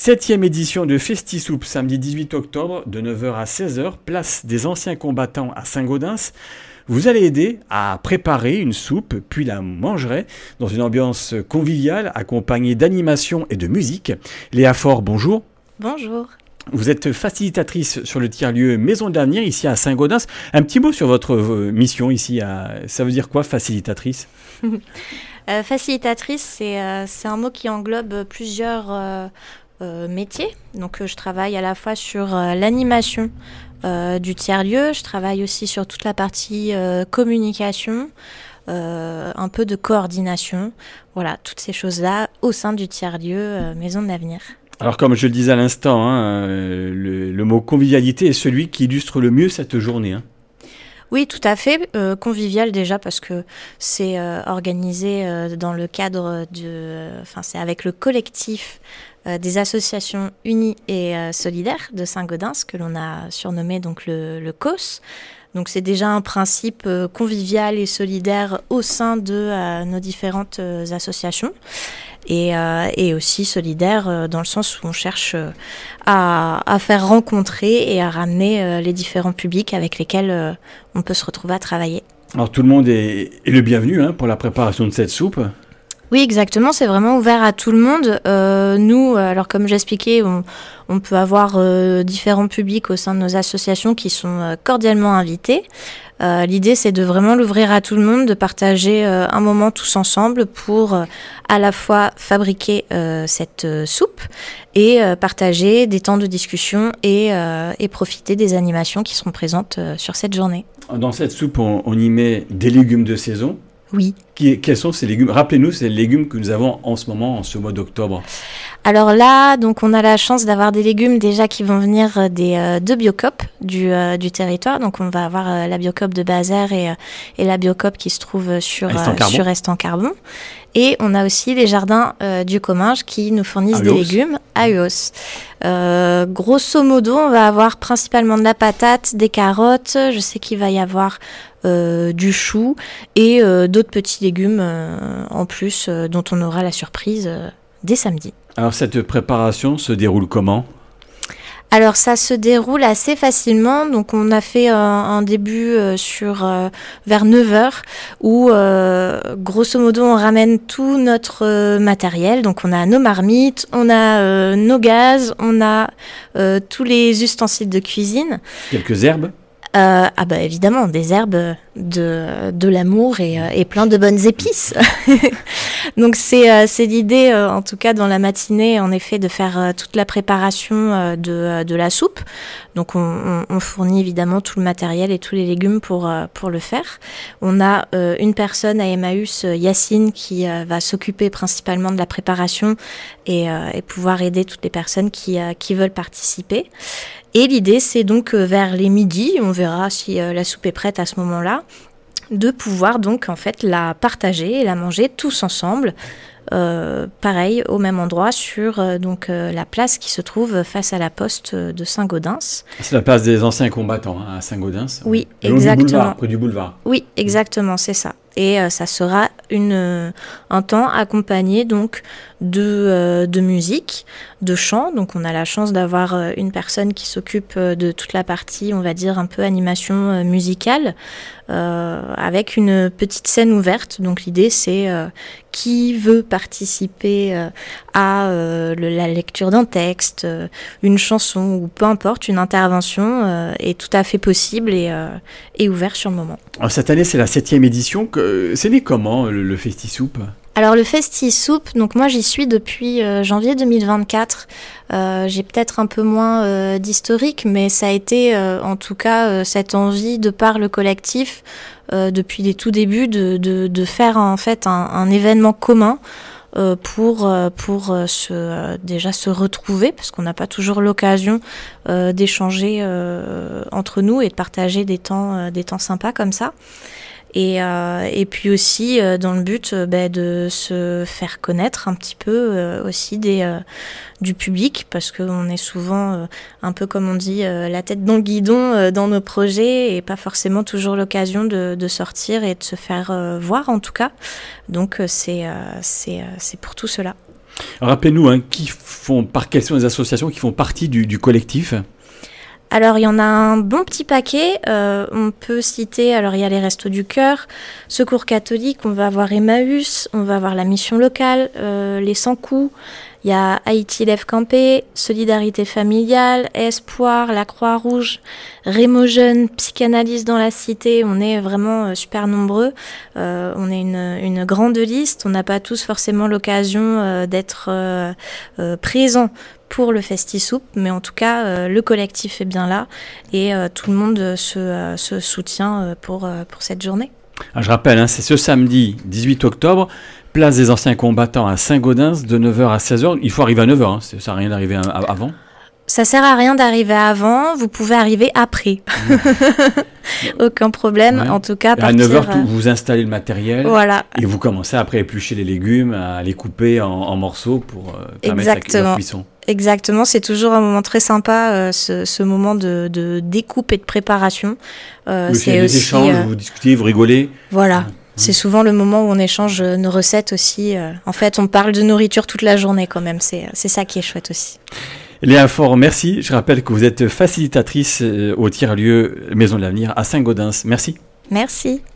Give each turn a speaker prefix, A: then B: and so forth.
A: 7e édition de FestiSoup, samedi 18 octobre, de 9h à 16h, place des anciens combattants à Saint-Gaudens. Vous allez aider à préparer une soupe, puis la mangerez dans une ambiance conviviale, accompagnée d'animation et de musique. Léa Faure, bonjour.
B: Bonjour.
A: Vous êtes facilitatrice sur le tiers-lieu Maison de l'Avenir, ici à Saint-Gaudens. Un petit mot sur votre mission ici. Ça veut dire quoi, facilitatrice ?
B: Facilitatrice, c'est un mot qui englobe plusieurs métiers. Donc, je travaille à la fois sur l'animation du tiers-lieu. Je travaille aussi sur toute la partie communication, un peu de coordination. Voilà, toutes ces choses-là au sein du tiers-lieu Maison de l'Avenir.
A: Alors, comme je le disais à l'instant, le mot convivialité est celui qui illustre le mieux cette journée.
B: Oui, tout à fait. Convivial déjà parce que c'est organisé dans le cadre c'est avec le collectif des associations unies et solidaires de Saint-Gaudens que l'on a surnommé donc le COS. Donc c'est déjà un principe convivial et solidaire au sein de nos différentes associations. Et aussi solidaire dans le sens où on cherche à faire rencontrer et à ramener les différents publics avec lesquels on peut se retrouver à travailler.
A: Alors tout le monde est le bienvenu pour la préparation de cette soupe.
B: Oui, exactement, c'est vraiment ouvert à tout le monde. Nous, alors comme j'expliquais, on peut avoir différents publics au sein de nos associations qui sont cordialement invités. L'idée, c'est de vraiment l'ouvrir à tout le monde, de partager un moment tous ensemble pour à la fois fabriquer cette soupe et partager des temps de discussion et profiter des animations qui seront présentes sur cette journée.
A: Dans cette soupe, on y met des légumes de saison.
B: Oui.
A: Quels sont ces légumes ? Rappelez-nous ces légumes que nous avons en ce moment, en ce mois d'octobre.
B: Alors là, donc on a la chance d'avoir des légumes déjà qui vont venir des deux biocoop du territoire. Donc on va avoir la biocoop de Bazère et la biocoop qui se trouve sur Est-en-Carbon. Et on a aussi les jardins du Comminges qui nous fournissent des légumes à Uos. Grosso modo, on va avoir principalement de la patate, des carottes. Je sais qu'il va y avoir du chou et d'autres petits légumes en plus dont on aura la surprise dès samedi.
A: Alors cette préparation se déroule comment ?
B: Alors ça se déroule assez facilement, donc on a fait un début vers 9h où grosso modo on ramène tout notre matériel, donc on a nos marmites, on a nos gaz, on a tous les ustensiles de cuisine.
A: Quelques herbes ?
B: Évidemment, des herbes de l'amour et plein de bonnes épices. Donc c'est l'idée, en tout cas dans la matinée, en effet, de faire toute la préparation de la soupe. Donc on fournit évidemment tout le matériel et tous les légumes pour le faire. On a une personne à Emmaüs, Yacine, qui va s'occuper principalement de la préparation et pouvoir aider toutes les personnes qui veulent participer. Et l'idée, c'est donc vers les midis, on verra si la soupe est prête à ce moment-là, de pouvoir donc en fait la partager et la manger tous ensemble, pareil au même endroit sur la place qui se trouve face à la poste de Saint-Gaudens.
A: C'est la place des anciens combattants à Saint-Gaudens.
B: Oui, exactement.
A: Près du boulevard.
B: Oui, exactement, c'est ça. Et ça sera un temps accompagné donc de musique, de chant. Donc on a la chance d'avoir une personne qui s'occupe de toute la partie, on va dire, un peu animation musicale, avec une petite scène ouverte. Donc l'idée, c'est qui veut participer à la lecture d'un texte, une chanson ou peu importe, une intervention est tout à fait possible et ouvert sur le moment.
A: Alors, cette année, c'est la 7e édition. C'est né comment, le FestiSoup ?
B: Alors le FestiSoup, donc moi j'y suis depuis janvier 2024. J'ai peut-être un peu moins d'historique, mais ça a été en tout cas cette envie de par le collectif depuis les tout débuts de faire en fait un événement commun pour déjà se retrouver, parce qu'on n'a pas toujours l'occasion d'échanger entre nous et de partager des temps sympas comme ça. Et puis aussi dans le but de se faire connaître un petit peu aussi du public, parce qu'on est souvent un peu comme on dit la tête dans le guidon dans nos projets et pas forcément toujours l'occasion de sortir et de se faire voir en tout cas. Donc c'est pour tout cela.
A: Rappelez-nous, quelles sont les associations qui font partie du collectif?
B: Alors, il y en a un bon petit paquet. On peut citer, alors il y a les Restos du Cœur, Secours catholique, on va avoir Emmaüs, on va avoir la Mission locale, les 100 coups, il y a Haïti Lève Campé, Solidarité familiale, Espoir, la Croix-Rouge, Rémo Jeunes, Psychanalyse dans la Cité. On est vraiment super nombreux. On est une grande liste. On n'a pas tous forcément l'occasion d'être présents pour le FestiSoup, mais en tout cas, le collectif est bien là et tout le monde se soutient pour cette journée.
A: Je rappelle, c'est ce samedi 18 octobre, place des anciens combattants à Saint-Gaudens, de 9h à 16h. Il faut arriver à 9h, ça ne sert à rien d'arriver avant.
B: Ça sert à rien d'arriver avant, vous pouvez arriver après. Aucun problème, en tout cas.
A: À 9h, vous installez le matériel,
B: voilà.
A: Et vous commencez après à éplucher les légumes, à les couper en morceaux pour permettre la cuisson.
B: Exactement, c'est toujours un moment très sympa, ce moment de découpe et de préparation.
A: C'est des échanges, vous discutez, vous rigolez.
B: Voilà. C'est souvent le moment où on échange nos recettes aussi. En fait, on parle de nourriture toute la journée quand même. C'est ça qui est chouette aussi.
A: Léa Faure, merci. Je rappelle que vous êtes facilitatrice au tiers-lieu Maison de l'Avenir à Saint-Gaudens. Merci.
B: Merci.